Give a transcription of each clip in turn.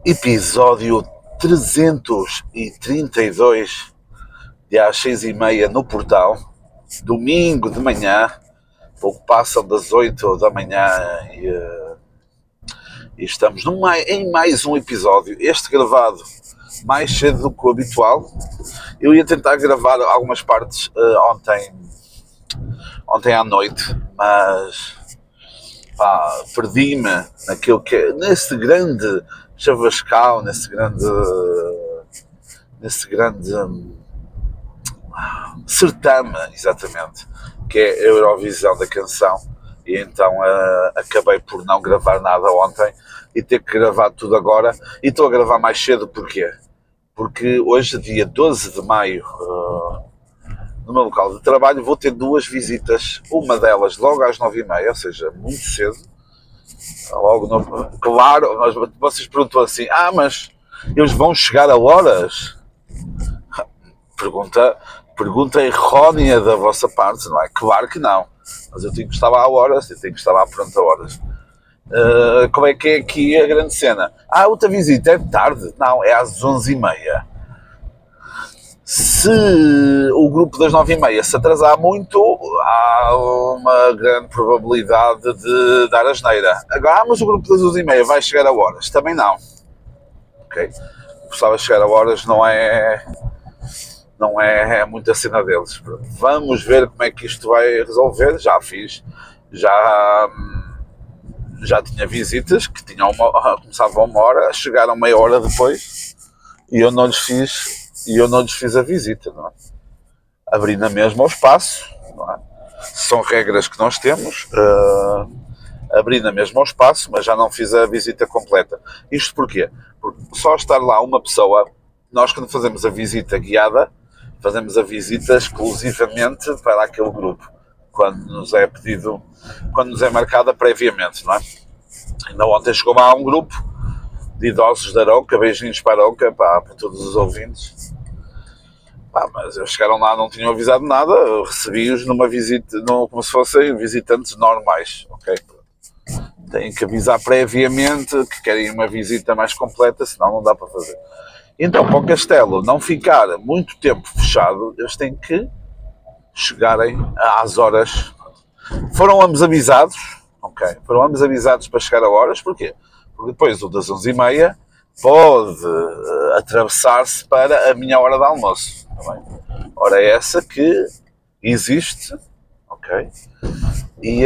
Episódio 332, dia às 6h30 no portal, domingo de manhã, pouco passam das 8 da manhã e estamos em mais um episódio, este gravado mais cedo do que o habitual. Eu ia tentar gravar algumas partes ontem à noite, mas perdi-me naquilo nesse grande chavascal, nesse grande certame, exatamente, que é a Eurovisão da canção, e então acabei por não gravar nada ontem e ter que gravar tudo agora, e estou a gravar mais cedo. Porquê? Porque hoje, dia 12 de maio, no meu local de trabalho, vou ter duas visitas, uma delas logo às 9h30, ou seja, muito cedo. Logo no, claro, mas vocês perguntam assim, mas eles vão chegar a horas? Pergunta errónea da vossa parte, não é? Claro que não, mas eu tenho que estar lá a horas, eu tenho que estar lá pronto a horas. Como é que é aqui a grande cena? Outra visita é tarde? Não, é às 11h30. Se o grupo das 9h30 se atrasar muito, há uma grande probabilidade de dar asneira. Agora, mas o grupo das 11h30 vai chegar a horas? Também não. Ok? Gostava de chegar a horas, não é muita cena deles. Vamos ver como é que isto vai resolver. Já tinha visitas que começavam 1 hora, chegaram meia hora depois e eu não lhes fiz a visita, não é? Abri na mesma o espaço, não é? São regras que nós temos. Abri na mesma o espaço, mas já não fiz a visita completa. Isto porquê? Porque só estar lá uma pessoa, nós quando fazemos a visita guiada, fazemos a visita exclusivamente para aquele grupo, quando nos é marcada previamente, não é? Ainda ontem chegou lá um grupo de idosos da Arouca, beijinhos para a Arouca, para todos os ouvintes. Mas eles chegaram lá, não tinham avisado nada, eu recebi-os numa visita, como se fossem visitantes normais, ok? Têm que avisar previamente que querem uma visita mais completa, senão não dá para fazer. Então, para o castelo não ficar muito tempo fechado, eles têm que chegarem às horas. Foram ambos avisados, ok? Foram ambos avisados para chegar a horas, porquê? Porque depois o das 11h30 pode atravessar-se para a minha hora de almoço, tá bem? Ora, é essa que existe, ok? E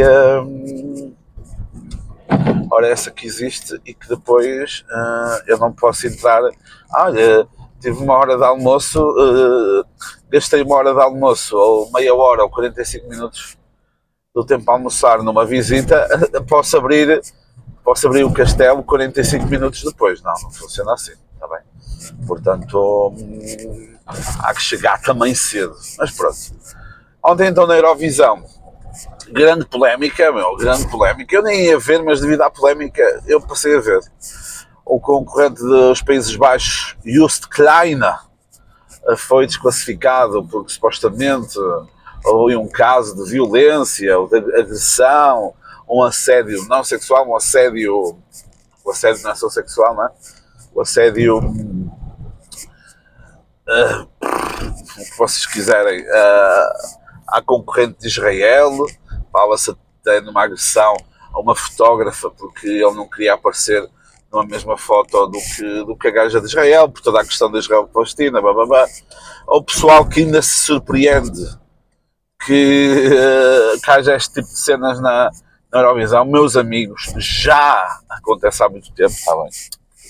essa que existe e que depois eu não posso entrar. Tive uma hora de almoço, gastei uma hora de almoço, ou meia hora, ou 45 minutos do tempo a almoçar numa visita, posso abrir o castelo 45 minutos depois. Não funciona assim, está bem? Portanto, há que chegar também cedo. Mas pronto. Ontem então na Eurovisão, grande polémica. Eu nem ia ver, mas devido à polémica eu passei a ver. O concorrente dos Países Baixos, Joost Kleine, foi desclassificado porque supostamente houve um caso de violência ou de agressão, um assédio não sexual, o assédio não é só sexual, não é? O assédio, o que vocês quiserem, à concorrente de Israel. Fala-se até numa agressão a uma fotógrafa porque ele não queria aparecer numa mesma foto do que a gaja de Israel, por toda a questão de Israel-Palestina, o pessoal que ainda se surpreende que haja este tipo de cenas na Eurovisão. Meus amigos, já acontece há muito tempo, está bem?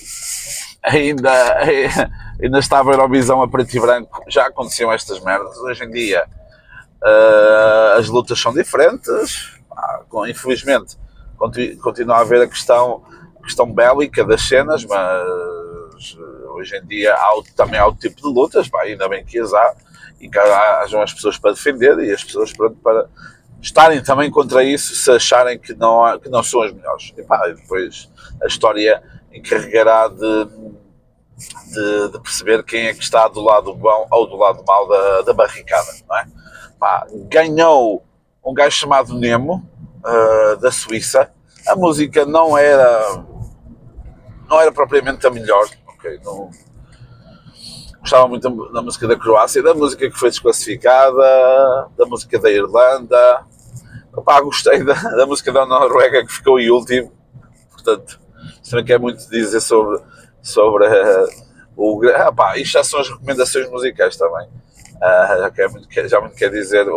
Ainda estava a Eurovisão a preto e branco, já aconteciam estas merdas. Hoje em dia as lutas são diferentes, infelizmente continua a haver a questão bélica das cenas, mas hoje em dia também há outro tipo de lutas, ainda bem que as há, e que hajam as pessoas para defender e as pessoas para estarem também contra isso, se acharem que não são as melhores. E depois a história encarregará de perceber quem é que está do lado bom ou do lado mau da barricada, não é? Ganhou um gajo chamado Nemo, da Suíça. A música não era não era propriamente a melhor, ok? Não, gostava muito da música da Croácia, da música que foi desclassificada, da música da Irlanda. Opá, gostei da música da Noruega que ficou em último. Portanto, isto também quer muito dizer sobre isto já são as recomendações musicais também. Já muito quer dizer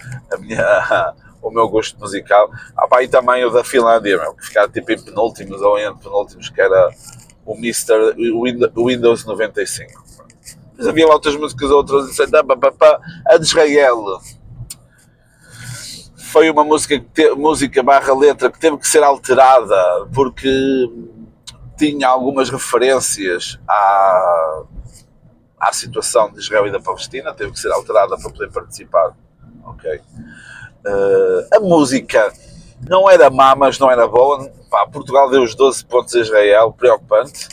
o meu gosto musical. E também o da Finlândia, que ficava tipo em penúltimos ou em penúltimos, que era o Mr. Windows 95. Mas havia lá outras músicas, a de Israel foi uma música barra letra que teve que ser alterada porque tinha algumas referências à situação de Israel e da Palestina, teve que ser alterada para poder participar. Ok. A música não era má, mas não era boa. Portugal deu os 12 pontos a Israel, preocupante.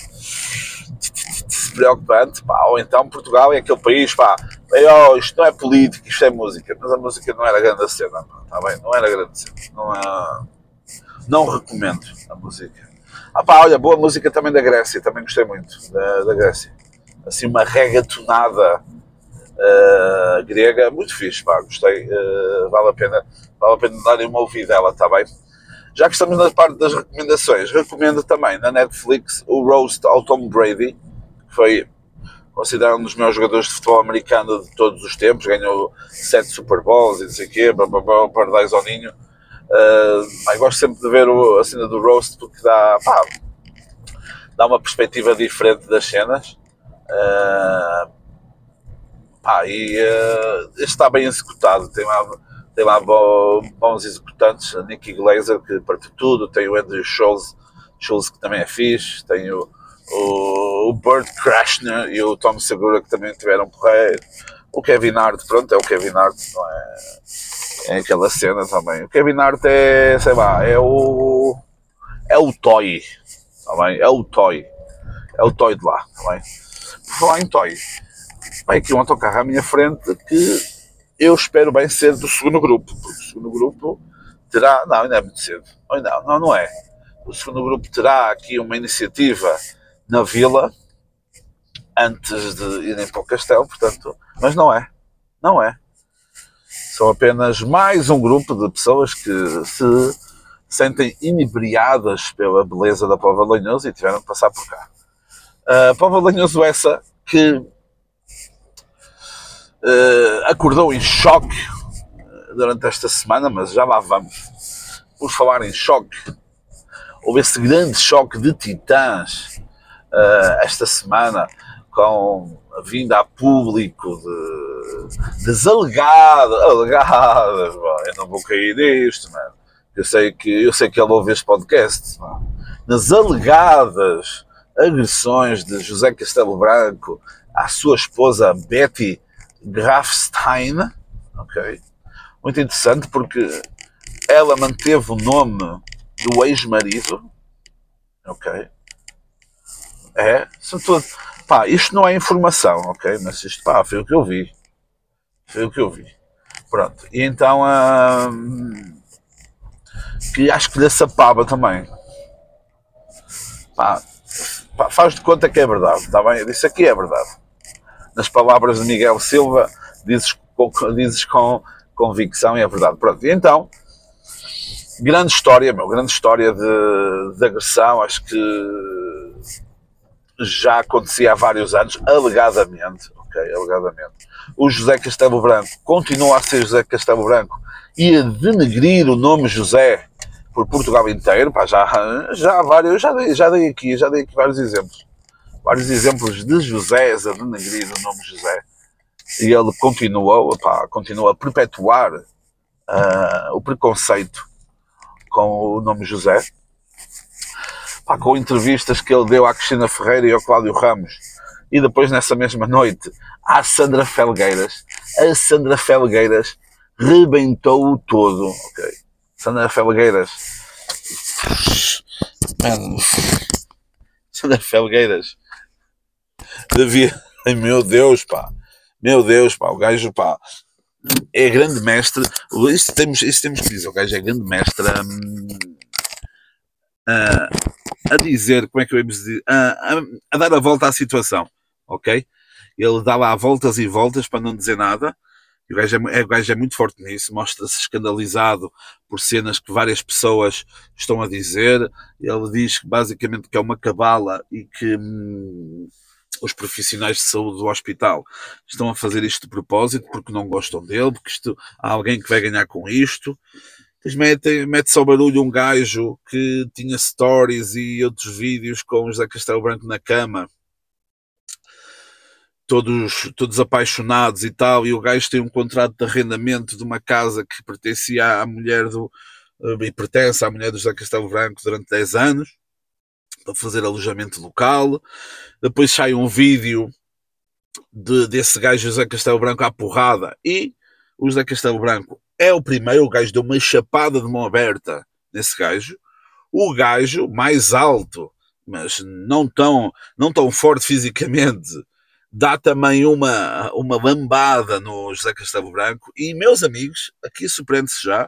Ou então Portugal é aquele país, isto não é política, isto é música, mas a música não era grande a cena, está bem? Não era grande cena, não recomendo a música. Olha, boa música também da Grécia, também gostei muito da Grécia, assim uma regatonada grega, muito fixe, gostei, vale a pena darem uma ouvidela, está bem? Já que estamos na parte das recomendações, recomendo também na Netflix o Roast ao Tom Brady, que foi considerado um dos melhores jogadores de futebol americano de todos os tempos, ganhou 7 Super Bowls e não sei o quê, Paradise ao Ninho. Gosto sempre de ver a cena do Roast porque dá uma perspectiva diferente das cenas. Este está bem executado, tem lá bons executantes, a Nikki Glaser que partiu tudo, tem o Andrew Schultz que também é fixe, tem o Burt Krashner e o Tom Segura que também tiveram porreiro, o Kevin Hart, pronto, é o Kevin Hart, não é aquela cena também, o Kevin Hart é, sei lá, é o Toy, tá bem? É o Toy de lá, tá bem? Por falar em Toy, vai aqui um autocarro à minha frente que eu espero bem ser do segundo grupo, porque o segundo grupo terá, não, ainda é muito cedo, não é, o segundo grupo terá aqui uma iniciativa na vila antes de irem para o castelo, portanto, mas não é, são apenas mais um grupo de pessoas que se sentem inebriadas pela beleza da Póvoa de Lanhoso e tiveram que passar por cá. Póvoa de Lanhoso essa que acordou em choque durante esta semana, mas já lá vamos. Por falar em choque, houve esse grande choque de titãs esta semana com a vinda a público das alegadas, eu não vou cair nisto, mano. Eu sei que ele ouve este podcast, mano. Nas alegadas agressões de José Castelo Branco à sua esposa Betty Grafstein, ok? Muito interessante porque ela manteve o nome do ex-marido, ok? São tudo. Isto não é informação, ok? Mas isto, foi o que eu vi. Pronto. E então, que acho que lhe sapava também. Faz de conta que é verdade, está bem? Eu disse aqui é verdade. Nas palavras de Miguel Silva, dizes com convicção e é verdade. Pronto. E então, grande história de agressão, acho que já acontecia há vários anos, alegadamente. O José Castelo Branco continua a ser José Castelo Branco e a denegrir o nome José por Portugal inteiro. Já há vários, já dei aqui vários exemplos de Josés a denegrir o nome José, e ele continua a perpetuar o preconceito com o nome José, com entrevistas que ele deu à Cristina Ferreira e ao Cláudio Ramos, e depois nessa mesma noite à Sandra Felgueiras. A Sandra Felgueiras rebentou-o todo, ok? Sandra Felgueiras devia... Meu Deus, o gajo, é grande mestre. Isso temos que dizer, o gajo é grande mestre a dizer, como é que eu ia dizer, a dar a volta à situação, ok? Ele dá lá voltas e voltas para não dizer nada. E o gajo é muito forte nisso, mostra-se escandalizado por cenas que várias pessoas estão a dizer. Ele diz que basicamente que é uma cabala e que os profissionais de saúde do hospital estão a fazer isto de propósito porque não gostam dele, porque há alguém que vai ganhar com isto. Mete-se ao barulho um gajo que tinha stories e outros vídeos com o José Castelo Branco na cama, todos apaixonados e tal, e o gajo tem um contrato de arrendamento de uma casa que pertencia à mulher e pertence à mulher do José Castelo Branco durante 10 anos, para fazer alojamento local. Depois sai um vídeo desse gajo José Castelo Branco à porrada, e o José Castelo Branco é o primeiro, o gajo deu uma chapada de mão aberta nesse gajo, o gajo mais alto, mas não tão forte fisicamente, dá também uma lambada no José Castelo Branco. E, meus amigos, aqui surpreende-se já,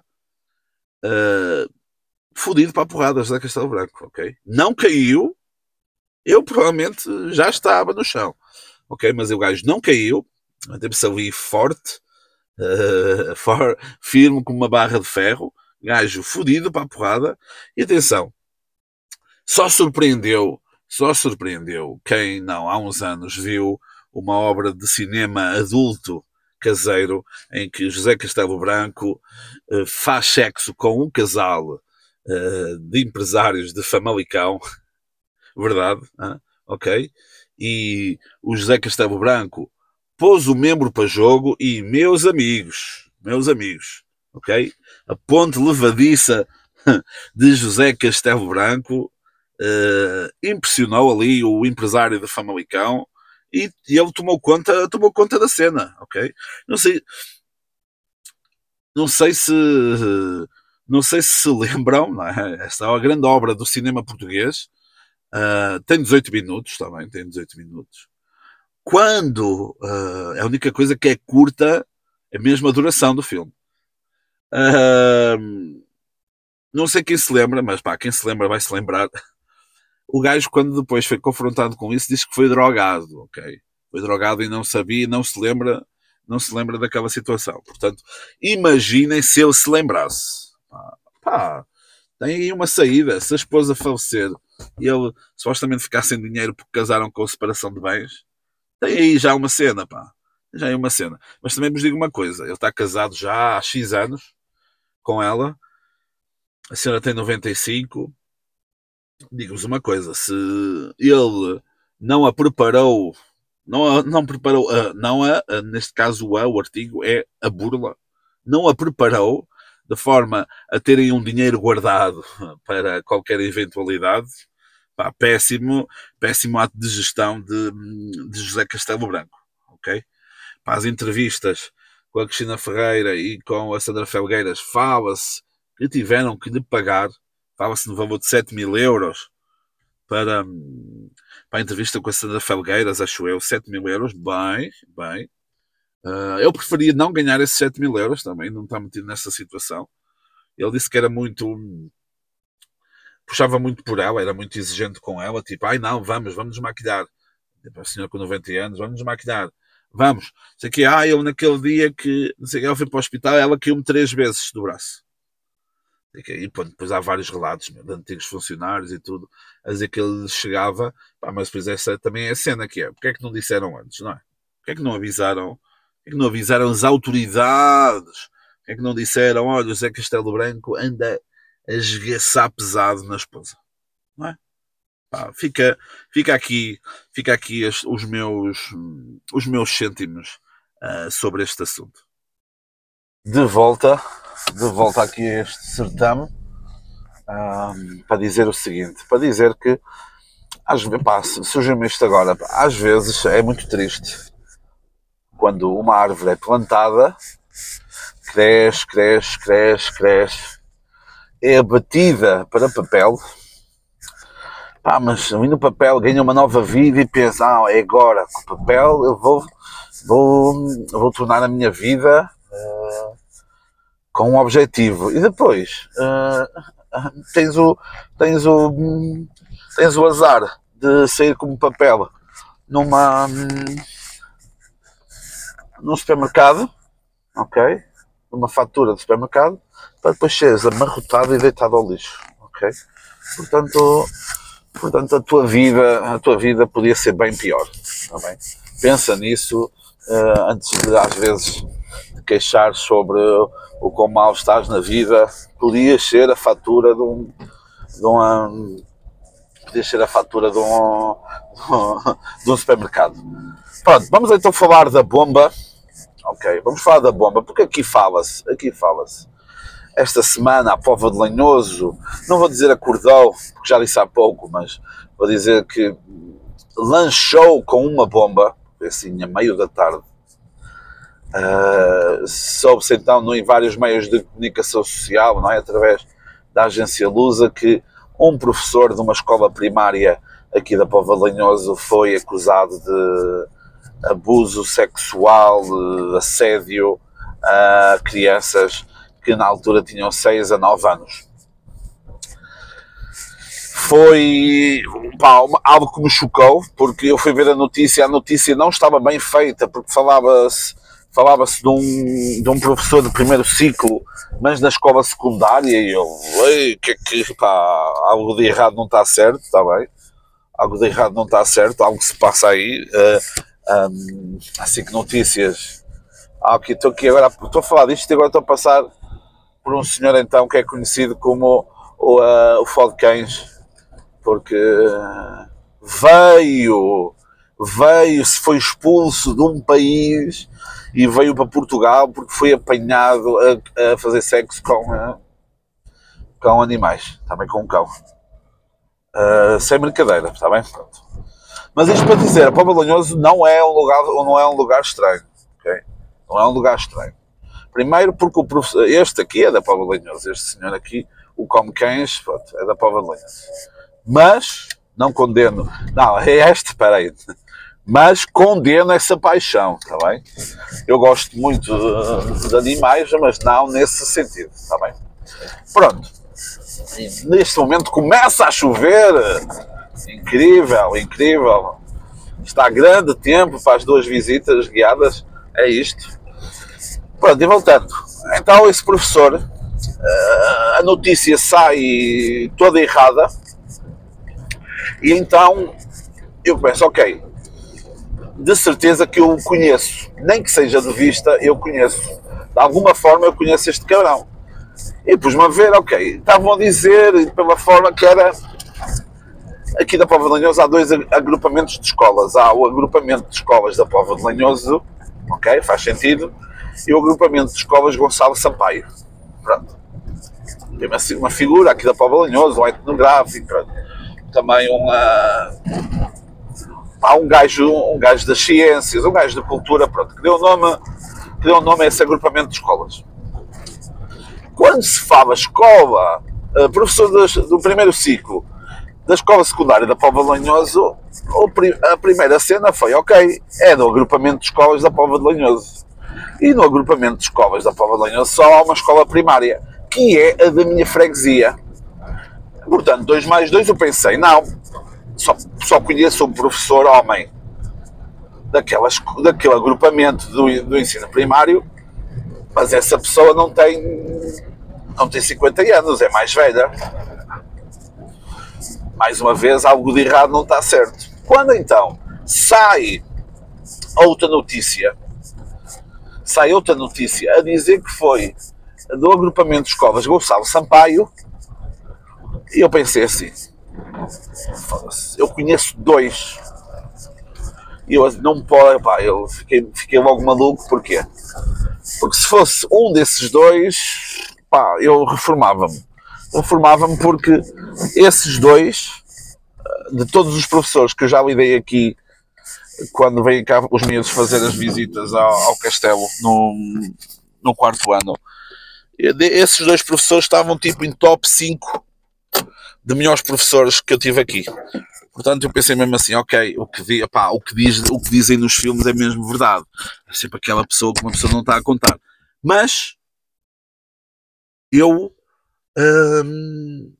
fodido para a porrada José Castelo Branco, ok? Não caiu, eu provavelmente já estava no chão, ok? Mas o gajo não caiu, manteve-se ali forte, firme como uma barra de ferro, gajo fodido para a porrada. E atenção, só surpreendeu quem não há uns anos viu uma obra de cinema adulto caseiro em que José Castelo Branco faz sexo com um casal de empresários de Famalicão, verdade, ok? E o José Castelo Branco pôs o membro para jogo e, meus amigos, ok? A ponte levadiça de José Castelo Branco impressionou ali o empresário de Famalicão, e ele tomou conta da cena, ok? Não sei se lembram, não é? Esta é uma grande obra do cinema português, tem 18 minutos também, tem 18 minutos. Quando a única coisa que é curta é mesmo a duração do filme. Não sei quem se lembra, mas pá, quem se lembra vai se lembrar. O gajo, quando depois foi confrontado com isso, disse que foi drogado, ok? Foi drogado e não sabia, não se lembra daquela situação. Portanto, imaginem se ele se lembrasse. Pá, tem aí uma saída. Se a esposa falecer e ele supostamente ficar sem dinheiro porque casaram com separação de bens, tem aí já uma cena, pá. Já é uma cena. Mas também vos digo uma coisa, ele está casado já há X anos com ela, a senhora tem 95. Digo-vos uma coisa, se ele não a preparou, neste caso o artigo é a burla, não a preparou de forma a terem um dinheiro guardado para qualquer eventualidade, pá, péssimo ato de gestão de José Castelo Branco, ok? Para as entrevistas com a Cristina Ferreira e com a Sandra Felgueiras, fala-se que tiveram que lhe pagar, fala-se no valor de 7.000 euros para a entrevista com a Sandra Felgueiras, acho eu, 7.000 euros, bem. Eu preferia não ganhar esses 7.000 euros também, não está metido nessa situação. Ele disse que era puxava muito por ela, era muito exigente com ela, tipo, ai não, vamos nos maquilhar. Tipo, a senhora com 90 anos, vamos nos maquilhar. Vamos. Sei que, eu naquele dia que, não sei, ela foi para o hospital, ela caiu-me 3 vezes do braço. E depois há vários relatos de antigos funcionários e tudo, a dizer que ele chegava, mas depois essa também é a cena que é, porque é que não disseram antes, não é? Porque é que não avisaram, as autoridades? Porque é que não disseram, olha, o José Castelo Branco anda a esgueçar pesado na esposa, não é? Fica aqui os meus cêntimos sobre este assunto. De volta aqui a este certame, para dizer o seguinte, para dizer que às vezes, surgiu-me isto agora, às vezes é muito triste quando uma árvore é plantada, cresce, é abatida para papel, mas no papel ganha uma nova vida e pensa, é agora, com o papel eu vou tornar a minha vida com um objetivo. E depois tens tens o azar de sair como papel num supermercado, ok? Numa fatura de supermercado, para depois seres amarrotado e deitado ao lixo, ok? Portanto a tua vida podia ser bem pior, tá bem? Pensa nisso antes de, às vezes, te queixar sobre o quão mal estás na vida. Podia ser a fatura de um supermercado. Pronto, vamos então falar da bomba. Ok, vamos falar da bomba, porque aqui fala-se. Esta semana a Póvoa de Lanhoso, não vou dizer acordou, porque já disse há pouco, mas vou dizer que lanchou com uma bomba, assim, a meio da tarde. Soube-se então em vários meios de comunicação social, não é? Através da agência Lusa, que um professor de uma escola primária aqui da Póvoa de Lanhoso foi acusado de abuso sexual, assédio a crianças que na altura tinham 6 a 9 anos. Foi algo que me chocou, porque eu fui ver a notícia não estava bem feita, porque falava-se de um professor de primeiro ciclo, mas na escola secundária, e eu, algo de errado não está certo, está bem? Algo de errado não está certo, algo se passa aí. Assim que notícias. Estou a falar disto e agora estou a passar por um senhor então que é conhecido como o Fodcães, porque se foi expulso de um país e veio para Portugal porque foi apanhado a fazer sexo com animais, também com um cão. Sem brincadeira, está bem? Pronto. Mas isto para dizer, a Póvoa de Lanhoso não é um lugar estranho, ok? Não é um lugar estranho. Primeiro porque o professor, este aqui é da Póvoa de Lanhoso, este senhor aqui, o Come Cães, pronto, é da Póvoa de Lanhoso. Mas, não condeno, não, é este, peraí, mas condeno essa paixão, está bem? Eu gosto muito de animais, mas não nesse sentido, está bem? Pronto. E neste momento começa a chover. Incrível. Está grande tempo para as 2 visitas guiadas. É isto. Pronto, e voltando. Então esse professor, a notícia sai toda errada. E então eu penso, ok, de certeza que eu o conheço. Nem que seja de vista, eu conheço. De alguma forma eu conheço este cabrão. E pus-me a ver, ok, estavam a dizer pela forma que era. Aqui da Póvoa de Lanhoso há 2 agrupamentos de escolas. Há o agrupamento de escolas da Póvoa de Lanhoso, ok, faz sentido, e o agrupamento de escolas Gonçalo Sampaio. Pronto. Tem uma figura aqui da Póvoa de Lanhoso, um etnográfico, pronto. Também um gajo das ciências, um gajo da cultura, pronto, que deu nome a esse agrupamento de escolas. Quando se fala escola, professor do primeiro ciclo, da escola secundária da Póvoa de Lanhoso, a primeira cena foi, ok, é do agrupamento de escolas da Póvoa de Lanhoso. E no agrupamento de escolas da Póvoa de Lanhoso só há uma escola primária, que é a da minha freguesia. Portanto, 2 mais 2 eu pensei, não, só conheço um professor homem daquele agrupamento do ensino primário, mas essa pessoa não tem 50 anos, é mais velha. Mais uma vez, algo de errado não está certo. Quando então sai outra notícia a dizer que foi do agrupamento de escolas Gonçalo Sampaio, e eu pensei assim, eu conheço 2, e eu não pode, eu fiquei logo maluco, porquê? Porque se fosse um desses 2, eu reformava-me porque esses 2, de todos os professores que eu já lidei aqui quando vêm cá os miúdos fazer as visitas ao castelo no 4º ano, esses 2 professores estavam tipo em top 5 de melhores professores que eu tive aqui. Portanto, eu pensei mesmo assim, ok, o que dizem nos filmes é mesmo verdade. É sempre aquela pessoa que uma pessoa não está a contar. Mas eu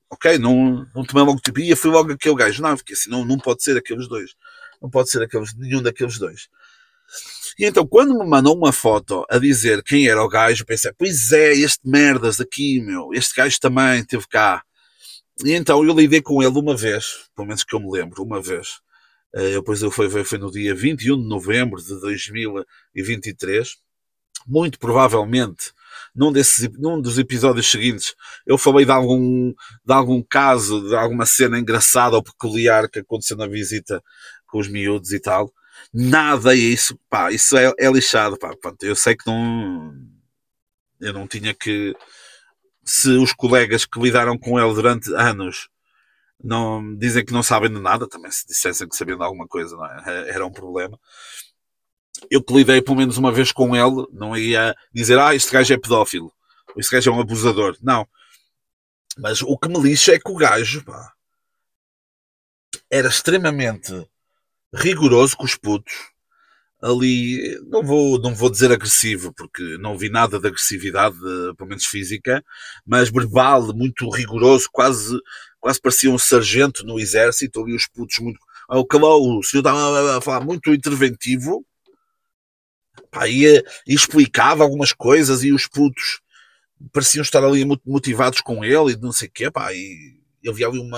ok? Não tomei logo tipo, ia fui logo aquele gajo. Não, fiquei assim, não pode ser aqueles dois. Não pode ser nenhum daqueles dois. E então, quando me mandou uma foto a dizer quem era o gajo, pensei, pois é, este merdas aqui, meu, este gajo também esteve cá. E então eu lidei com ele uma vez, pelo menos que eu me lembro, uma vez. Depois foi no dia 21 de novembro de 2023. Muito provavelmente, num dos episódios seguintes, eu falei de algum caso, de alguma cena engraçada ou peculiar que aconteceu na visita com os miúdos e tal. Nada isso, pá, isso é lixado, pá. Pronto, eu sei que eu não tinha que, se os colegas que lidaram com ele durante anos não dizem que não sabem de nada, também se dissessem que sabiam de alguma coisa, não é? Era um problema. Eu que lidei pelo menos uma vez com ele, não ia dizer, este gajo é pedófilo, este gajo é um abusador. Não. Mas o que me lixa é que o gajo, pá, era extremamente rigoroso com os putos. Ali, não vou dizer agressivo, porque não vi nada de agressividade, pelo menos física, mas verbal, muito rigoroso, quase parecia um sargento no exército, ali os putos muito. O senhor estava a falar muito interventivo, pá, e explicava algumas coisas e os putos pareciam estar ali muito motivados com ele e não sei o quê, pá, e havia ali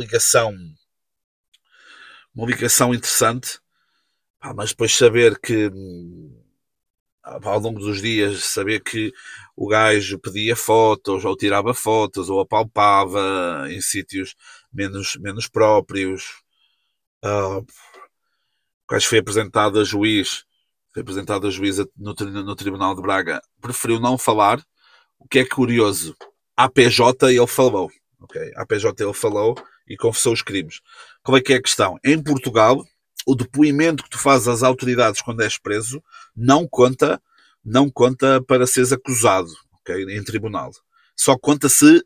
uma ligação interessante, pá, mas depois saber que ao longo dos dias saber que o gajo pedia fotos ou tirava fotos ou apalpava em sítios menos próprios. O gajo foi apresentado a juiz no Tribunal de Braga, preferiu não falar. O que é curioso, a PJ ele falou, ok? A PJ ele falou e confessou os crimes. Qual é que é a questão? Em Portugal, o depoimento que tu fazes às autoridades quando és preso não conta para seres acusado, ok? Em tribunal. Só conta se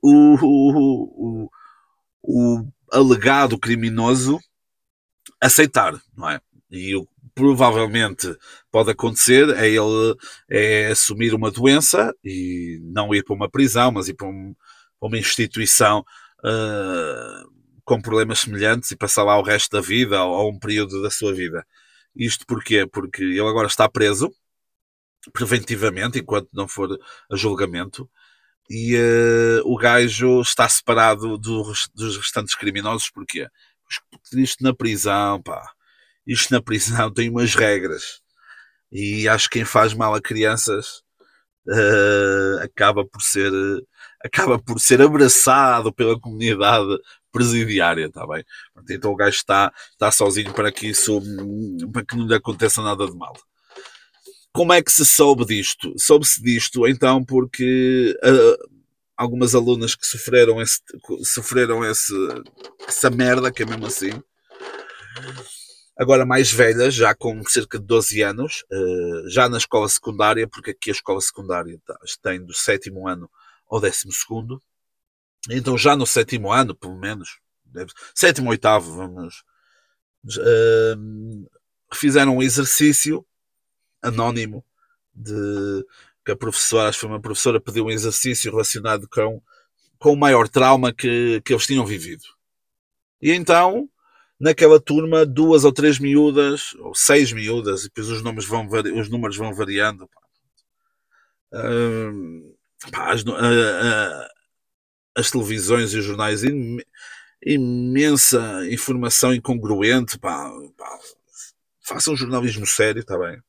o alegado criminoso aceitar, não é? E o provavelmente pode acontecer é assumir uma doença e não ir para uma prisão, mas ir para uma instituição com problemas semelhantes e passar lá o resto da vida ou um período da sua vida. Isto porquê? Porque ele agora está preso preventivamente enquanto não for a julgamento e o gajo está separado dos restantes criminosos. Porquê? Porque isto na prisão tem umas regras e acho que quem faz mal a crianças acaba por ser abraçado pela comunidade presidiária, está bem? Então o gajo está sozinho para que não lhe aconteça nada de mal. Como é que se soube disto? Soube-se disto então porque algumas alunas que sofreram essa merda, que é mesmo assim, agora mais velhas, já com cerca de 12 anos, já na escola secundária, porque aqui a escola secundária tem do 7º ano ao 12º, então já no 7º ano, pelo menos, 7º, 8º, vamos, fizeram um exercício anónimo que a professora, acho que foi uma professora, pediu um exercício relacionado com o maior trauma que eles tinham vivido. E então, naquela turma, 2 ou 3 miúdas, ou 6 miúdas, e depois os números vão variando. Pá, as televisões e os jornais, imensa informação incongruente. Façam um jornalismo sério, está bem?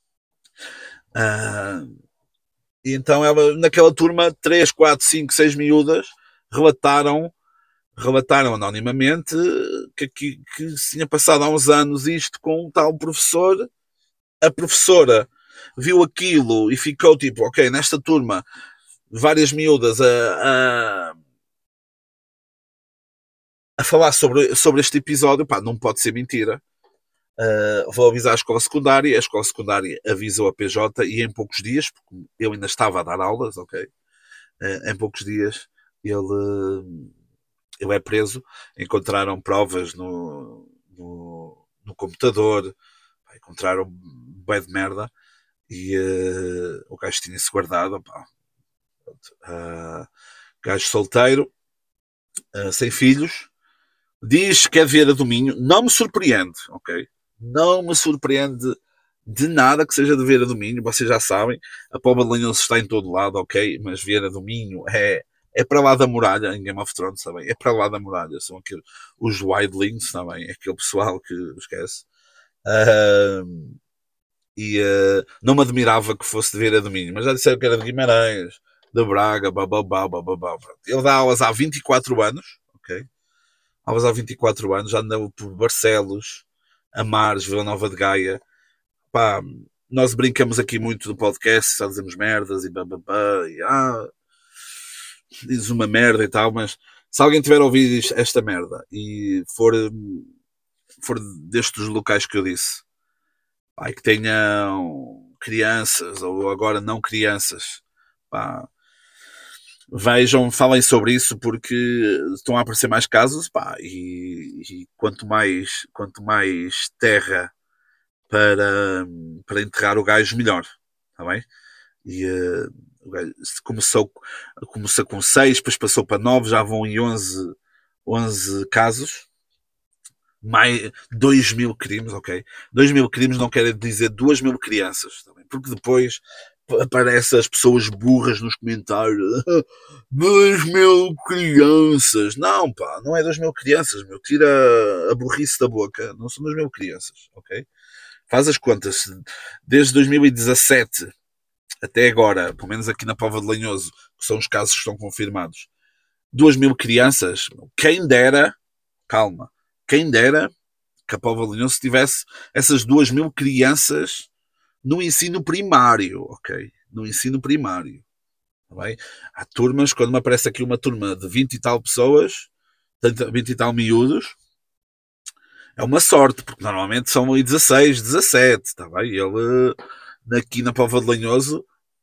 E então, naquela turma, 3, 4, 5, 6 miúdas relataram anonimamente que se tinha passado há uns anos isto com um tal professor. A professora viu aquilo e ficou tipo, ok, nesta turma, várias miúdas a falar sobre este episódio, pá, não pode ser mentira. Vou avisar a escola secundária avisou a PJ e em poucos dias, porque eu ainda estava a dar aulas, ok? Em poucos dias ele é preso, encontraram provas no computador, encontraram bem de merda e o gajo tinha-se guardado, gajo solteiro, sem filhos, diz que é de Vieira do Minho, não me surpreende, ok? Não me surpreende de nada que seja de Vieira do Minho, vocês já sabem, a Póvoa de Lanhoso está em todo lado, ok? Mas Vieira do Minho é para lá da muralha, em Game of Thrones também, é para lá da muralha, são aqueles, os Wildlings também, é aquele pessoal que esquece. Não me admirava que fosse de Vieira do Minho, mas já disseram que era de Guimarães, de Braga, bababá. Ele dá aulas há 24 anos, ok? Aulas há 24 anos, já andou por Barcelos, Amares, Vila Nova de Gaia. Pá, nós brincamos aqui muito do podcast, só dizemos merdas e bababá, e dizes uma merda e tal, mas se alguém tiver ouvido esta merda e for destes locais que eu disse, pá, que tenham crianças ou agora não crianças, pá, vejam, falem sobre isso porque estão a aparecer mais casos, pá, e quanto mais terra para enterrar o gajo, melhor, está bem? E o gajo começou com 6, depois passou para 9, já vão em 11 casos, mais 2.000 crimes, ok? 2.000 crimes não quer dizer 2.000 crianças, tá bem? Porque depois aparecem as pessoas burras nos comentários. 2.000 crianças. Não, pá, não é 2.000 crianças, meu. Tira a burrice da boca. Não são 2.000 crianças, ok? Faz as contas. Desde 2017 até agora, pelo menos aqui na Póvoa de Lanhoso, que são os casos que estão confirmados, 2.000 crianças. Quem dera, calma, quem dera que a Póvoa de Lanhoso tivesse essas 2.000 crianças no ensino primário, ok? No ensino primário. Tá bem? Há turmas, quando me aparece aqui uma turma de 20 e tal pessoas, 20 e tal miúdos, é uma sorte, porque normalmente são ali 16, 17, tá bem? Ele, aqui na Póvoa de Lanhoso,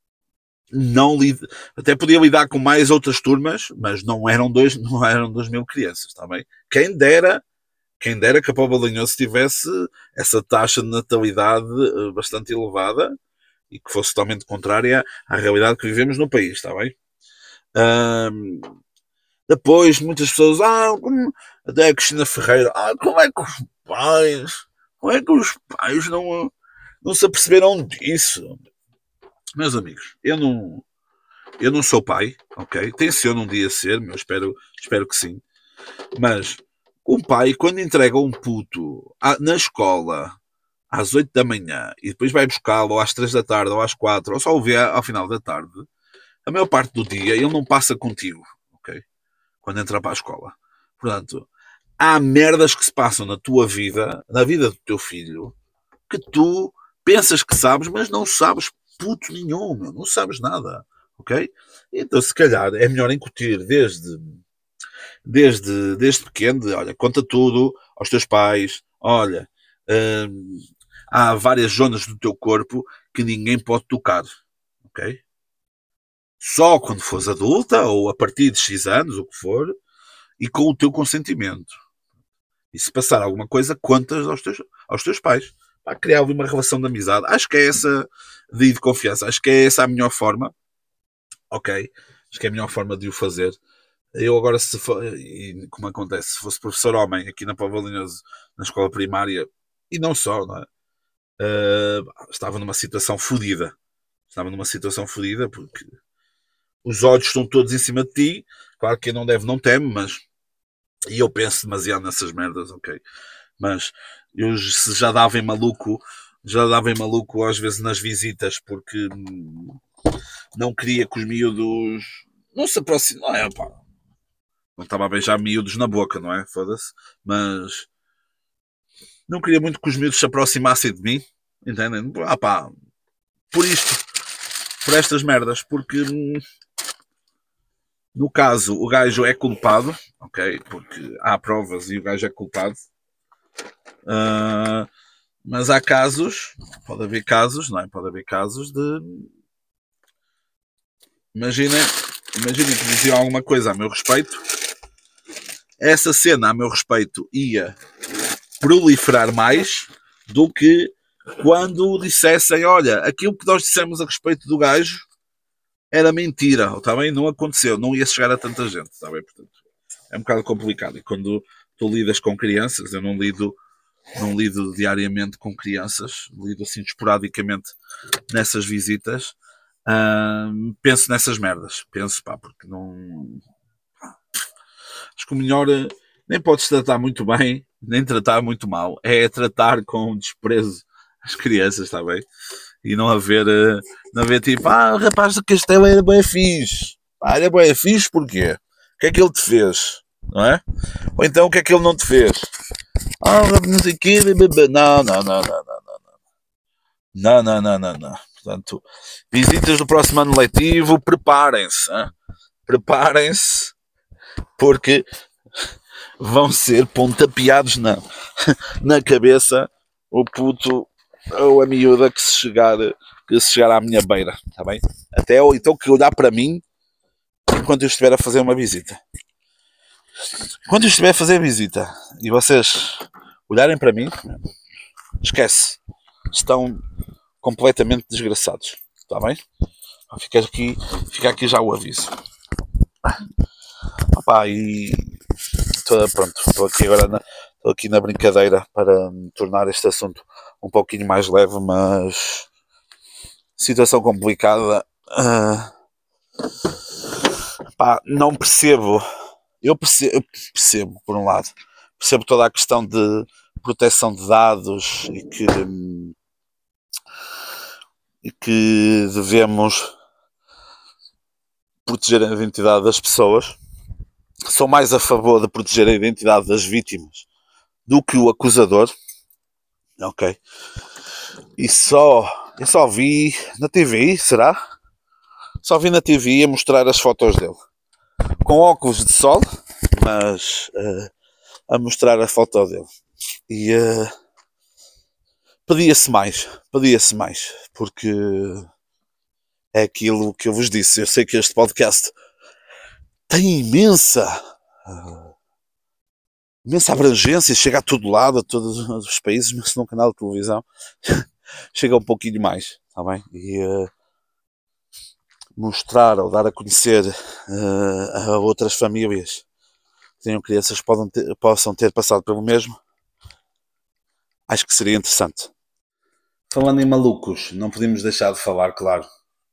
até podia lidar com mais outras turmas, mas não eram 2.000 crianças, tá bem? Quem dera que a Póvoa de Lanhoso tivesse essa taxa de natalidade bastante elevada e que fosse totalmente contrária à realidade que vivemos no país, está bem? Depois, muitas pessoas, até a Cristina Ferreira, como é que os pais não se aperceberam disso? Meus amigos, eu não sou pai, ok? Tenciono um dia ser, mas espero que sim. Mas um pai, quando entrega um puto na escola às 8 da manhã e depois vai buscá-lo às 3 da tarde ou às 4 ou só o vê ao final da tarde, a maior parte do dia ele não passa contigo, ok? Quando entra para a escola. Portanto, há merdas que se passam na tua vida, na vida do teu filho, que tu pensas que sabes, mas não sabes puto nenhum, meu, não sabes nada, ok? Então, se calhar, é melhor incutir desde pequeno, olha, conta tudo aos teus pais, olha, há várias zonas do teu corpo que ninguém pode tocar, ok? Só quando fores adulta ou a partir de X anos, o que for, e com o teu consentimento. E se passar alguma coisa, contas aos teus pais. Para criar ali uma relação de amizade. Acho que é essa de confiança. Acho que é essa a melhor forma. Ok? Acho que é a melhor forma de o fazer. Eu agora, se for, e como acontece, se fosse professor homem aqui na Póvoa de Lanhoso, na escola primária, e não só, não é? Estava numa situação fodida. Estava numa situação fodida porque os olhos estão todos em cima de ti. Claro que quem não deve não teme, mas. E eu penso demasiado nessas merdas, ok? Mas eu já dava em maluco às vezes nas visitas porque não queria que os miúdos não se aproximem, não é, pá. Não estava a beijar miúdos na boca, não é? Foda-se. Mas não queria muito que os miúdos se aproximassem de mim, entendem? Pá, por isto, por estas merdas, porque no caso o gajo é culpado, ok? Porque há provas e o gajo é culpado. Mas há casos, pode haver casos, não é? Pode haver casos de. Imaginem que diziam alguma coisa a meu respeito. Essa cena, a meu respeito, ia proliferar mais do que quando dissessem: olha, aquilo que nós dissemos a respeito do gajo era mentira, está bem? Não aconteceu, não ia chegar a tanta gente, está bem? Portanto, é um bocado complicado. E quando tu lidas com crianças, eu não lido diariamente com crianças, lido assim esporadicamente nessas visitas. Penso nessas merdas. Penso, pá, porque não. Acho que o melhor nem podes tratar muito bem, nem tratar muito mal. É tratar com desprezo as crianças, está bem? E não haver tipo, o rapaz do Castelo era bem fixe. Pá, era bem fixe porquê? O que é que ele te fez? Não é? Ou então o que é que ele não te fez? Não sei o quê. Não, não, não, não, não. Não, não, não, não, não. Portanto, visitas do próximo ano letivo, preparem-se. Preparem-se, porque vão ser pontapeados na cabeça o puto ou a miúda que se chegar à minha beira, está bem? Até ou então que olhar para mim enquanto eu estiver a fazer uma visita. Quando eu estiver a fazer a visita e vocês olharem para mim, esquece. Estão completamente desgraçados. Está bem? Fica aqui já o aviso. E pronto, estou aqui agora estou aqui na brincadeira para tornar este assunto um pouquinho mais leve, mas situação complicada. Não percebo. Eu percebo, por um lado, percebo toda a questão de proteção de dados e que devemos proteger a identidade das pessoas. Sou mais a favor de proteger a identidade das vítimas do que o acusador. Ok. Eu só vi na TV, será? Só vi na TV a mostrar as fotos dele. Com óculos de sol, mas a mostrar a foto dele. E pedia-se mais, porque é aquilo que eu vos disse. Eu sei que este podcast tem imensa abrangência, chega a todo lado, a todos os países, mas num canal de televisão chega um pouquinho mais, está bem? E mostrar ou dar a conhecer a outras famílias que tenham crianças que possam ter passado pelo mesmo, acho que seria interessante. Falando em malucos, não podemos deixar de falar, claro,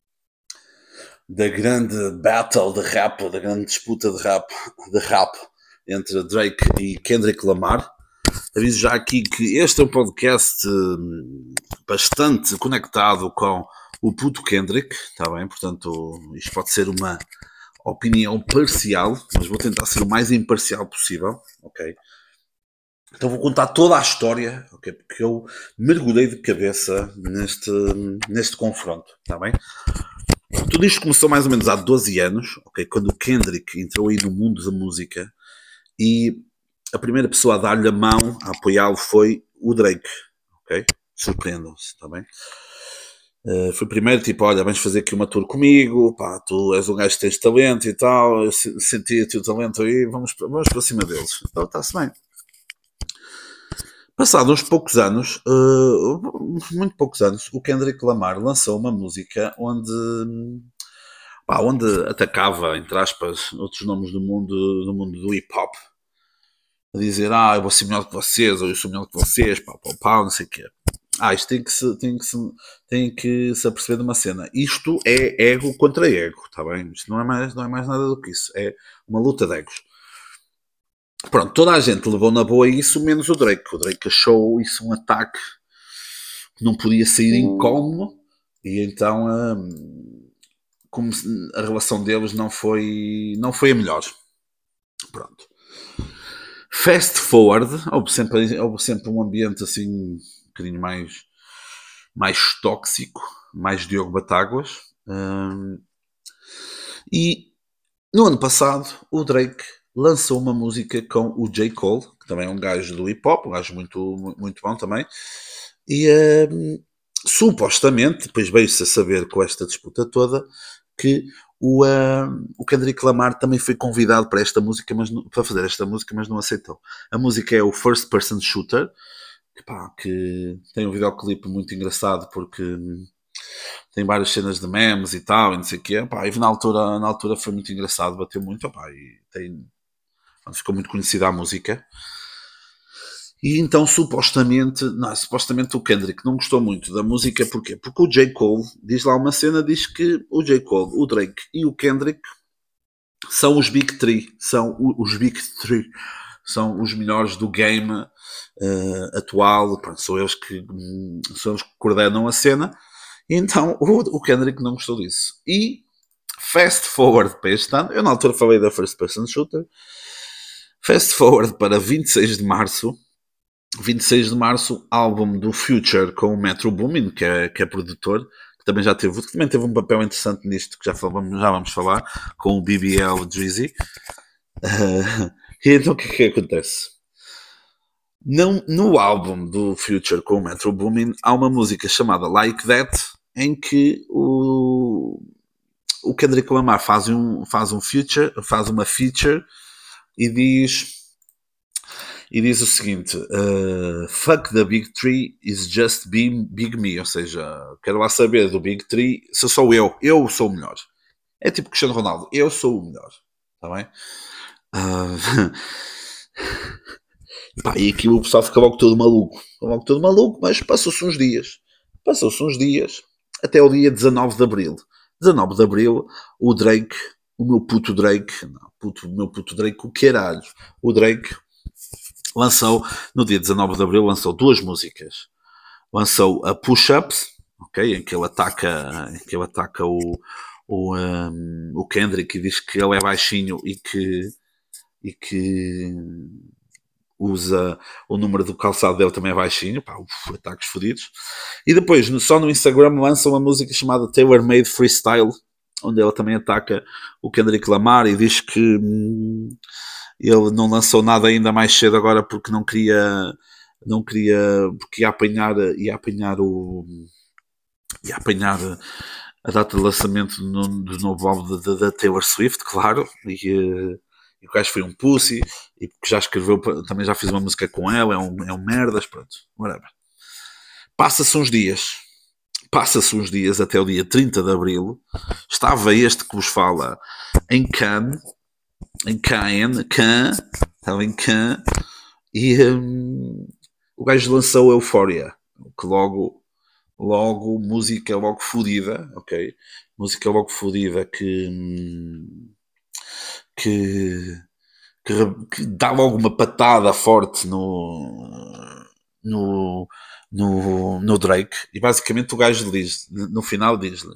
da grande battle de rap, da grande disputa de rap entre Drake e Kendrick Lamar. Aviso já aqui que este é um podcast bastante conectado com o puto Kendrick, está bem? Portanto, isto pode ser uma opinião parcial, mas vou tentar ser o mais imparcial possível, ok? Então vou contar toda a história, ok? Porque eu mergulhei de cabeça neste confronto, está bem? Tudo isto começou mais ou menos há 12 anos, ok? Quando o Kendrick entrou aí no mundo da música e a primeira pessoa a dar-lhe a mão, a apoiá-lo, foi o Drake, ok? Surpreendam-se, está bem? Foi primeiro tipo, olha, vens fazer aqui uma tour comigo, pá, tu és um gajo que tens talento e tal, eu senti o talento aí, vamos para cima deles. Então está-se bem. Passados uns poucos anos, muito poucos anos, o Kendrick Lamar lançou uma música onde atacava, entre aspas, outros nomes do mundo do hip-hop. A dizer, eu vou ser melhor que vocês, ou eu sou melhor que vocês, não sei o quê. Isto tem que se aperceber de uma cena. Isto é ego contra ego, está bem? Isto não é mais nada do que isso. É uma luta de egos. Pronto, toda a gente levou na boa isso, menos o Drake. O Drake achou isso um ataque que não podia sair incómodo, e então como a relação deles não foi a melhor. Pronto. Fast forward, houve sempre um ambiente assim um bocadinho mais tóxico, mais Diogo Batáguas. E no ano passado o Drake lançou uma música com o J. Cole, que também é um gajo do hip hop, um gajo muito, muito bom também. E supostamente, depois veio-se a saber com esta disputa toda, que o Kendrick Lamar também foi convidado para para fazer esta música, mas não aceitou. A música é o First Person Shooter, que tem um videoclipe muito engraçado porque tem várias cenas de memes e tal, e não sei o quê. E na altura foi muito engraçado, bateu muito, e ficou muito conhecida a música. E então, supostamente o Kendrick não gostou muito da música, porquê? Porque o J. Cole, diz lá uma cena, diz que o J. Cole, o Drake e o Kendrick são os Big Three, são os melhores do game atual, pronto, são eles que coordenam a cena. E então o Kendrick não gostou disso. E fast forward para este ano, eu na altura falei da First Person Shooter, fast forward para 26 de março, álbum do Future com o Metro Boomin, que é produtor, que também teve um papel interessante nisto, que já vamos falar, com o BBL Drizzy. E então o que acontece? No álbum do Future com o Metro Boomin há uma música chamada Like That, em que o Kendrick Lamar faz uma feature e diz o seguinte: fuck the Big Three is just being Big Me, ou seja, quero lá saber do Big Three se sou eu sou o melhor. É tipo Cristiano Ronaldo, eu sou o melhor, está bem? E aqui o pessoal fica logo todo maluco, mas passou-se uns dias, até o dia 19 de Abril. 19 de Abril, o Drake, o meu puto Drake, o caralho, o Drake lançou, no dia 19 de Abril, lançou duas músicas. Lançou a Push Ups, ok, em que ele ataca o Kendrick e diz que ele é baixinho e que usa o número do calçado dele também é baixinho, ataques fodidos. E depois, só no Instagram, lança uma música chamada Tailor Made Freestyle, onde ela também ataca o Kendrick Lamar e diz que ele não lançou nada ainda mais cedo agora porque não queria porque ia apanhar a data de lançamento do novo álbum da Taylor Swift, claro, e o gajo foi um pussy, e porque já escreveu, também já fiz uma música com ela, é um merdas, pronto, whatever. Passa-se uns dias até o dia 30 de Abril, estava este que vos fala em Cannes, estava em Cannes, e o gajo lançou Euphoria, que logo música logo fodida, ok? Música logo fodida que dá logo uma patada forte no Drake, e basicamente o gajo diz, no final diz-lhe,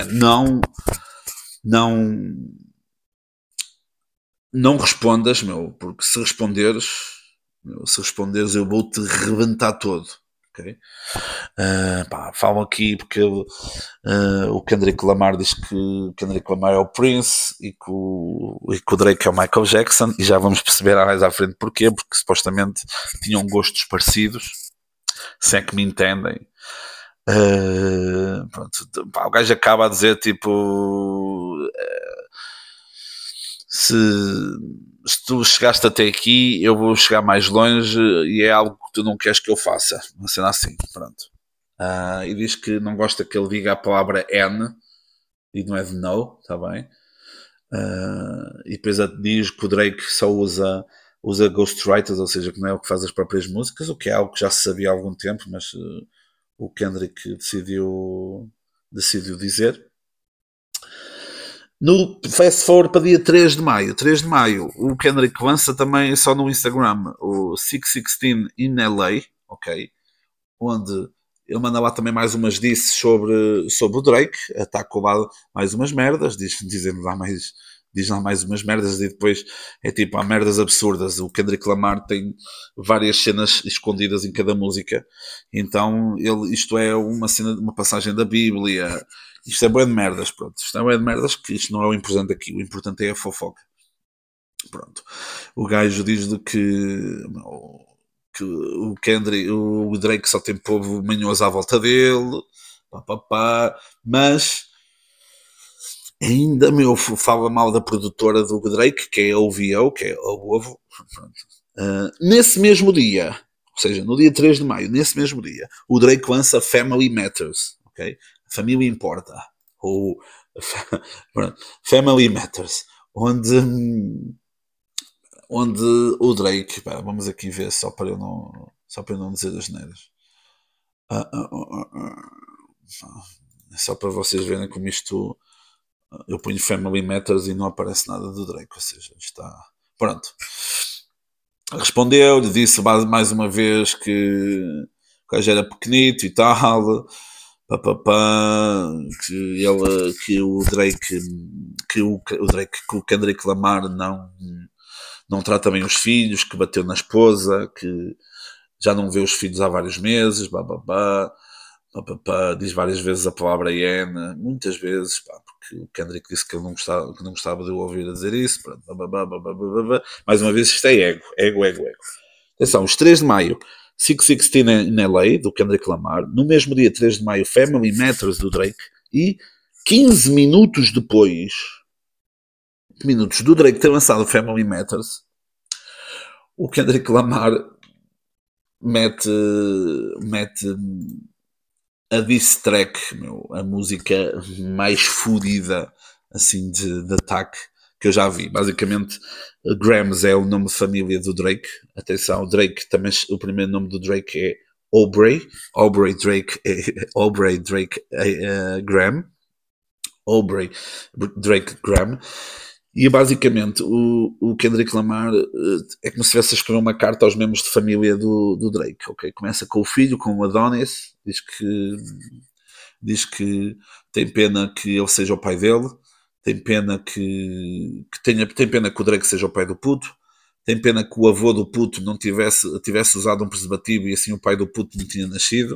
não respondas, porque se responderes eu vou-te rebentar todo. Okay? Falam aqui porque o Kendrick Lamar diz que o Kendrick Lamar é o Prince e que o Drake é o Michael Jackson, e já vamos perceber mais à frente porquê, porque supostamente tinham gostos parecidos, se é que me entendem. O gajo acaba a dizer tipo se tu chegaste até aqui, eu vou chegar mais longe, e é algo que tu não queres que eu faça, uma cena assim, pronto. E diz que não gosta que ele diga a palavra N, e não é de no, está bem? E depois diz que o Drake só usa ghostwriters, ou seja, que não é o que faz as próprias músicas, o que é algo que já se sabia há algum tempo, mas o Kendrick decidiu dizer. No fast forward para dia 3 de maio, o Kendrick lança também só no Instagram o 616 in LA, ok? Onde ele manda lá também mais umas disses sobre o Drake, ataca lá mais umas merdas, diz lá mais umas merdas, e depois é tipo, há merdas absurdas. O Kendrick Lamar tem várias cenas escondidas em cada música, então isto é uma cena, uma passagem da Bíblia. Isto é bué de merdas, pronto. Isto é bué de merdas, que isto não é o importante aqui. O importante é a fofoca. Pronto. O gajo diz-lhe que o Kendrick, o Drake só tem povo manhoso à volta dele, mas ainda fala mal da produtora do Drake, que é a OVO, que é o ovo. Nesse mesmo dia, ou seja, no dia 3 de maio, nesse mesmo dia, o Drake lança Family Matters, ok? Família importa, ou Family Matters, onde onde o Drake, pá, vamos aqui ver só para eu não dizer as neiras. Só para vocês verem como isto, eu ponho Family Matters e não aparece nada do Drake, ou seja, está pronto. Respondeu, disse mais uma vez que o gajo era pequenito e tal, que o Drake, que o Kendrick Lamar não trata bem os filhos, que bateu na esposa, que já não vê os filhos há vários meses, diz várias vezes a palavra hiena, muitas vezes, porque o Kendrick disse que ele não gostava de eu ouvir a dizer isso, mais uma vez isto é ego. Atenção, os 3 de maio, 616 in LA, do Kendrick Lamar, no mesmo dia 3 de maio, Family Matters, do Drake, e 15 minutos depois do Drake ter lançado Family Matters, o Kendrick Lamar mete a diss track, a música mais fodida assim de ataque que eu já vi. Basicamente, Grams é o nome de família do Drake. Atenção, Drake também, o primeiro nome do Drake é Aubrey Drake Graham. Aubrey Drake Graham. E basicamente o Kendrick Lamar é como se estivesse a escrever uma carta aos membros de família do Drake. Okay? Começa com o filho, com o Adonis, diz que tem pena que ele seja o pai dele, tem pena tem pena que o Drake seja o pai do puto, tem pena que o avô do puto não tivesse usado um preservativo e assim o pai do puto não tinha nascido.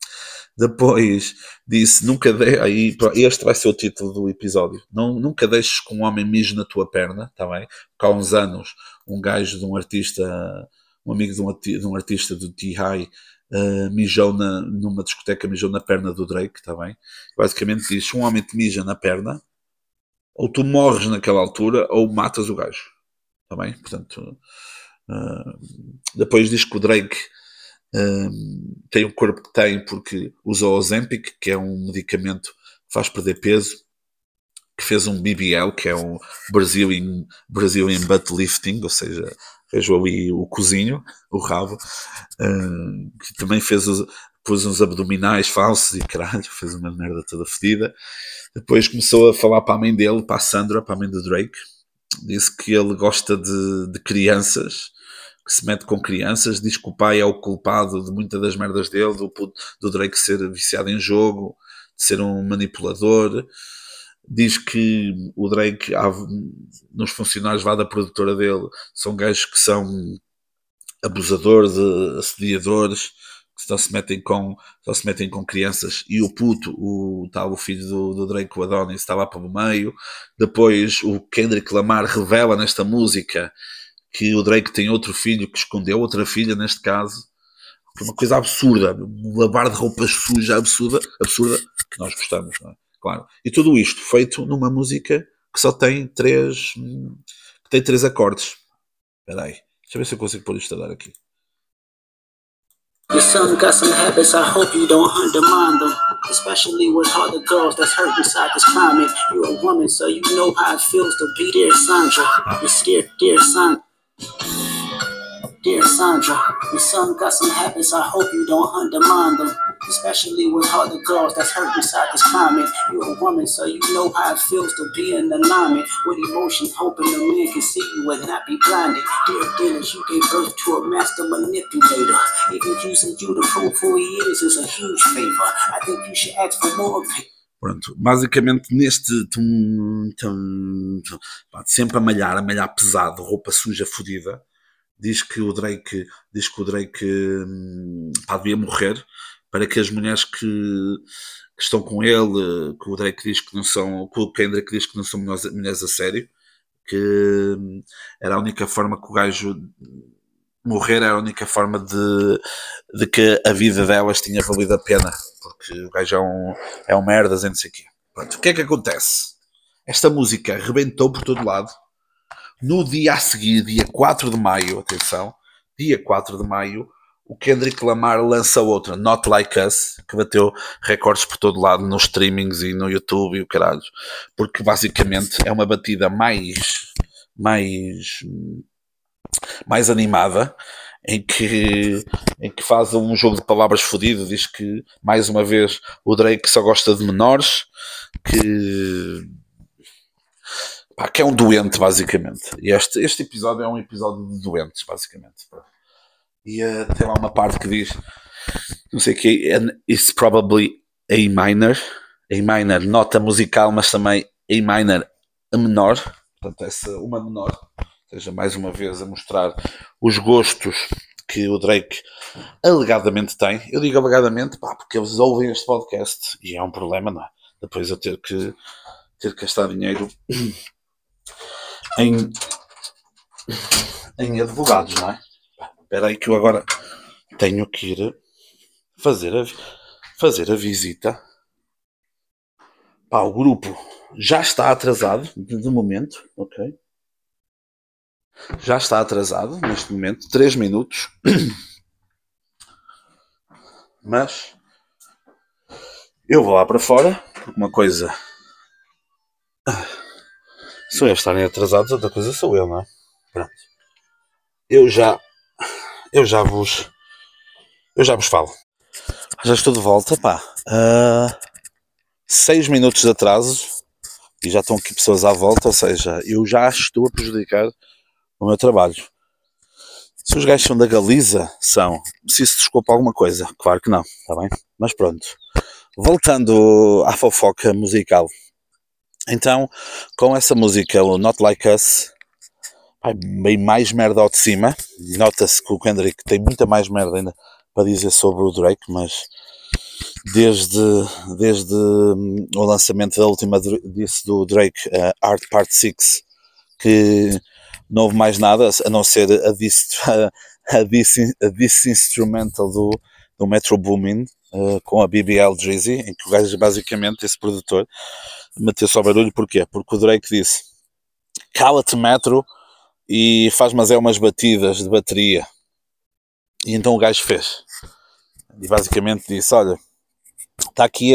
Depois disse, este vai ser o título do episódio, nunca deixes que um homem mije na tua perna, tá bem? Porque há uns anos um gajo de um artista, um amigo de um artista do T-High, mijou numa discoteca, mijou na perna do Drake, tá bem? Basicamente diz, um homem te mija na perna, ou tu morres naquela altura, ou matas o gajo, tá bem? Portanto, depois diz que o Drake tem o corpo que tem porque usou Ozempic, que é um medicamento que faz perder peso, que fez um BBL, que é um Brazilian Butt Lifting, ou seja, fez ali o cozinho, o rabo, que também pôs uns abdominais falsos e caralho, fez uma merda toda fedida. Depois começou a falar para a mãe dele, para a Sandra, para a mãe do Drake, disse que ele gosta de crianças, que se mete com crianças, diz que o pai é o culpado de muitas das merdas dele, do Drake ser viciado em jogo, de ser um manipulador. Diz que o Drake, nos funcionários lá da produtora dele, são gajos que são abusadores, assediadores, que só se metem com crianças, e o puto, o filho do Drake, o Adonis, está lá para o meio. Depois o Kendrick Lamar revela nesta música que o Drake tem outro filho, que escondeu outra filha neste caso, que é uma coisa absurda, um lavar de roupas suja absurda, que nós gostamos, não é? Claro. E tudo isto feito numa música que só tem 3 acordes. Espera aí, deixa eu ver se eu consigo pôr isto a dar aqui. Your son got some habits, I hope you don't undermine them. Especially with all the girls that's hurt inside this climate. You're a woman, so you know how it feels to be there, Sandra. You're scared, dear son. Dear Sandra, your son got some habits, I hope you don't undermine them. Especially with all the girls that's hurt inside this climate. You're a woman, so you know how it feels to be in alignment with emotions, hoping a man can see you and not be blinded. Dear Dennis, you gave birth to a master manipulator. Even using you to prove who he is a huge favor. I think you should ask for more of it. Pronto, basicamente neste sempre a malhar pesado, roupa suja, fodida, diz que o Drake devia morrer, para que as mulheres que estão com ele, que o Drake diz que não são, que o Kendrick diz que não são mulheres a sério, que era a única forma que o gajo morrer, era a única forma de que a vida delas tinha valido a pena, porque o gajo é um merdas e não sei o quê. Pronto, o que é que acontece? Esta música rebentou por todo lado. No dia a seguir, dia 4 de maio, atenção, dia 4 de maio, o Kendrick Lamar lança outra, Not Like Us, que bateu recordes por todo lado, nos streamings e no YouTube e o caralho, porque basicamente é uma batida mais mais animada, em que faz um jogo de palavras fodido, diz que, mais uma vez, o Drake só gosta de menores, que é um doente, basicamente. E este episódio é um episódio de doentes, basicamente. E tem lá uma parte que diz, não sei o que, it's probably A minor, nota musical, mas também A minor, a menor, portanto essa uma menor, ou seja, mais uma vez a mostrar os gostos que o Drake alegadamente tem. Eu digo alegadamente, porque eles ouvem este podcast e é um problema, não é? Depois eu ter que gastar dinheiro em advogados, não é? Espera aí que eu agora tenho que ir fazer a visita. O grupo já está atrasado de momento, ok? Já está atrasado neste momento, 3 minutos. Mas eu vou lá para fora, porque uma coisa sou eu estarem atrasados, outra coisa sou eu, não é? Pronto. Eu já vos falo. Já estou de volta, 6 minutos de atraso e já estão aqui pessoas à volta, ou seja, eu já estou a prejudicar o meu trabalho. Se os gajos são da Galiza, são. Se isso desculpa alguma coisa, claro que não, está bem? Mas pronto. Voltando à fofoca musical. Então, com essa música, o Not Like Us, bem mais merda ao de cima. Nota-se que o Kendrick tem muita mais merda ainda para dizer sobre o Drake, mas desde o lançamento da última disso do Drake, Art Part 6, que não houve mais nada a não ser a diss instrumental do Metro Boomin, com a BBL Drizzy, em que o gajo, basicamente, esse produtor, meteu só barulho. Porquê? Porque o Drake disse: cala-te, Metro, e faz umas batidas de bateria. E então o gajo fez. E basicamente disse: olha, está aqui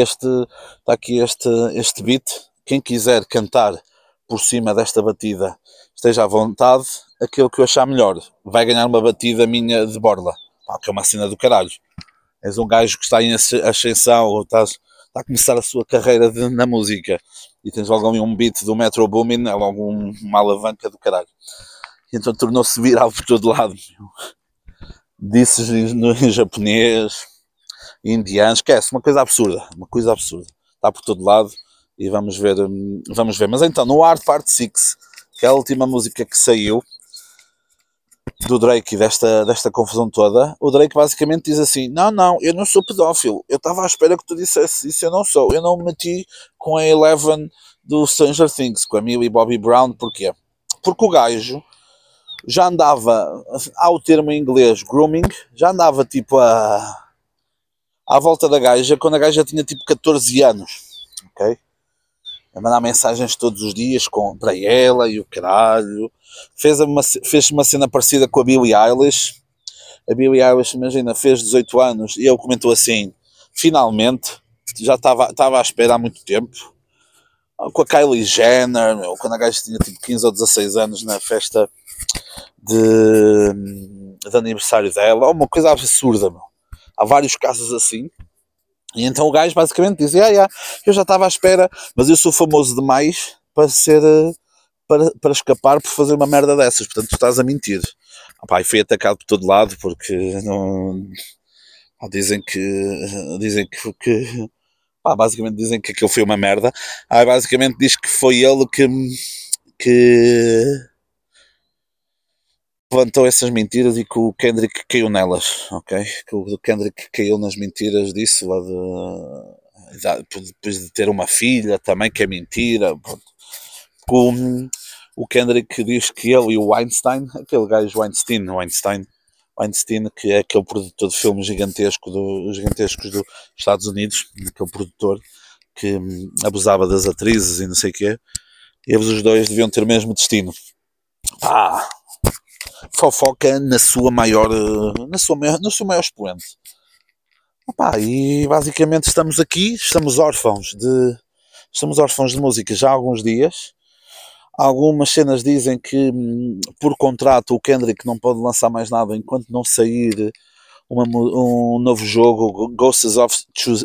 este beat, quem quiser cantar por cima desta batida esteja à vontade, aquele que eu achar melhor vai ganhar uma batida minha de borla. Que é uma cena do caralho. És um gajo que está em ascensão, ou está a começar a sua carreira na música, e tens logo ali um beat do Metro Boomin, é logo uma alavanca do caralho. E então tornou-se viral por todo lado. Disse em japonês, indiano, esquece, uma coisa absurda. Está por todo lado e vamos ver. Mas então, no Art Part 6, que é a última música que saiu do Drake e desta confusão toda, o Drake basicamente diz assim: não, eu não sou pedófilo, eu estava à espera que tu dissesse isso, eu não me meti com a Eleven do Stranger Things, com a Millie Bobby Brown. Porquê? Porque o gajo já andava, há o termo em inglês grooming, já andava tipo à volta da gaja quando a gaja tinha tipo 14 anos, ok? A mandar mensagens todos os dias para ela e o caralho. Fez uma cena parecida com a Billie Eilish. A Billie Eilish, imagina, fez 18 anos e ele comentou assim: finalmente, já estava à espera há muito tempo. Com a Kylie Jenner, quando a gaja tinha tipo 15 ou 16 anos na festa de aniversário dela, uma coisa absurda, meu. Há vários casos assim. E então o gajo basicamente diz: eu já estava à espera, mas eu sou famoso demais para para escapar por fazer uma merda dessas, portanto tu estás a mentir. E foi atacado por todo lado, porque não, dizem que basicamente dizem que aquilo foi uma merda. Basicamente diz que foi ele que levantou essas mentiras e que o Kendrick caiu nelas, ok? Que o Kendrick caiu nas mentiras disso, depois de ter uma filha também, que é mentira. O Kendrick diz que ele e o Weinstein, aquele gajo Weinstein, que é aquele produtor de filmes gigantescos dos Estados Unidos, aquele produtor que abusava das atrizes e não sei o quê, eles os dois deviam ter o mesmo destino. Fofoca no seu maior expoente. E basicamente estamos órfãos de música já há alguns dias. Algumas cenas dizem que por contrato o Kendrick não pode lançar mais nada enquanto não sair um novo jogo, Ghosts of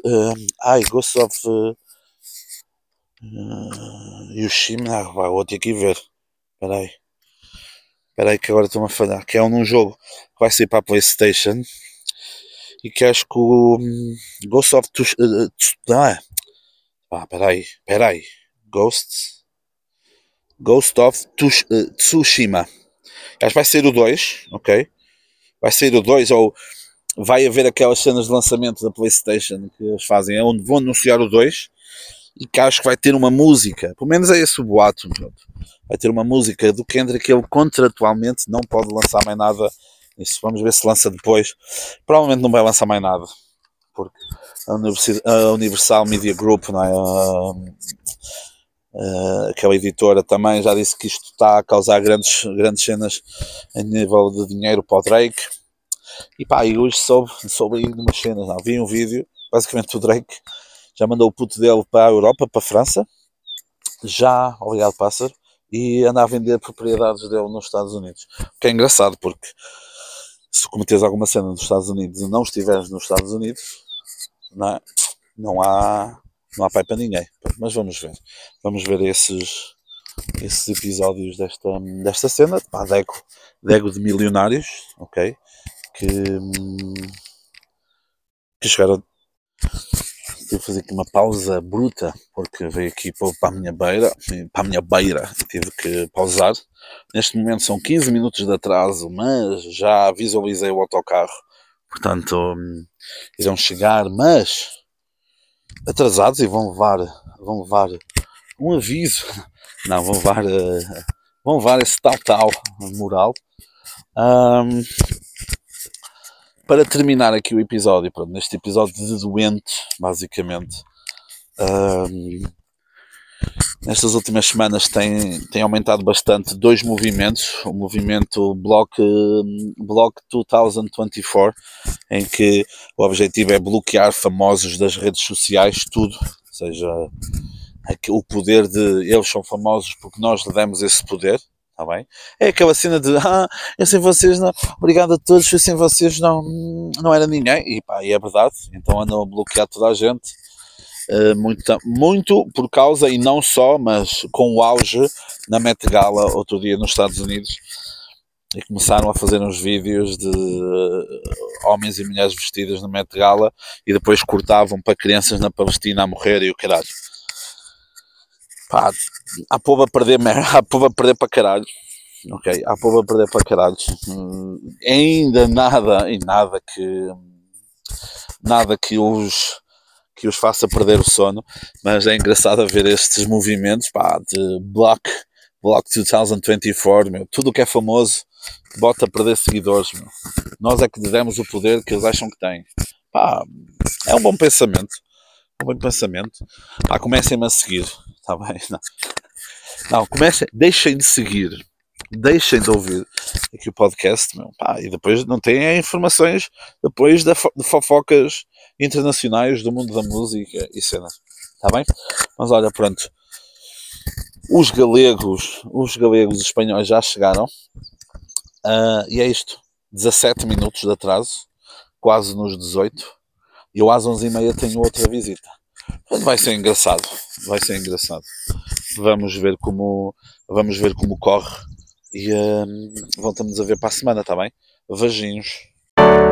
Yoshima. Vou ter que ir ver. Espera aí que agora estou-me a falhar. Que é um jogo que vai sair para a PlayStation e que acho que o Ghost of espera aí. Ghost of Tsushima. Acho que vai ser o 2, ok? Vai ser o 2 ou vai haver aquelas cenas de lançamento da PlayStation que eles fazem, é onde vão anunciar o 2 e que acho que vai ter uma música, pelo menos é esse o boato, vai ter uma música do Kendrick que ele contratualmente não pode lançar mais nada. Isso, vamos ver se lança depois. Provavelmente não vai lançar mais nada, porque a Universal Media Group, não é? Aquela editora também já disse que isto está a causar grandes cenas em nível de dinheiro para o Drake. E pá, e hoje soube aí de umas cenas, não, vi um vídeo, basicamente o Drake já mandou o puto dele para a Europa, para a França, já, obrigado pássaro, e anda a vender propriedades dele nos Estados Unidos. O que é engraçado, porque se cometeres alguma cena nos Estados Unidos e não estiveres nos Estados Unidos, não há pai para ninguém. Mas vamos ver esses episódios desta cena, pá, Dego de milionários, ok, que chegaram. Tive que fazer aqui uma pausa bruta porque veio aqui para a minha beira e tive que pausar. Neste momento são 15 minutos de atraso, mas já visualizei o autocarro, portanto irão chegar, mas atrasados, e vão levar um aviso, não, vão levar esse tal moral. Para terminar aqui o episódio, pronto, neste episódio de doente, basicamente, nestas últimas semanas tem aumentado bastante dois movimentos. O movimento Block 2024, em que o objetivo é bloquear famosos das redes sociais, tudo, ou seja, o poder de eles são famosos porque nós lhe demos esse poder. Tá bem? É aquela cena de eu sem vocês não, obrigado a todos, eu sem vocês não era ninguém, e pá, e é verdade, então andam a bloquear toda a gente, muito por causa, e não só, mas com o auge na Met Gala outro dia nos Estados Unidos, e começaram a fazer uns vídeos de homens e mulheres vestidas na Met Gala e depois cortavam para crianças na Palestina a morrer e o caralho. Pá, há povo a perder para caralho, ok? Há povo a perder para caralho. Ainda nada que os faça perder o sono, mas é engraçado ver estes movimentos, pá, de Block 2024, meu, tudo o que é famoso bota a perder seguidores, meu. Nós é que lhe demos o poder que eles acham que têm. Pá, é um bom pensamento. Pá, comecem-me a seguir, está bem? Não, deixem de seguir, deixem de ouvir aqui o podcast, meu, pá, e depois não têm informações depois de fofocas internacionais do mundo da música e cenas, está bem? Mas olha, pronto, os galegos espanhóis já chegaram, e é isto, 17 minutos de atraso, quase nos 18. E eu às 11h30 tenho outra visita. Vai ser engraçado. Vamos ver como corre. E voltamos a ver para a semana, está bem? Vajinhos.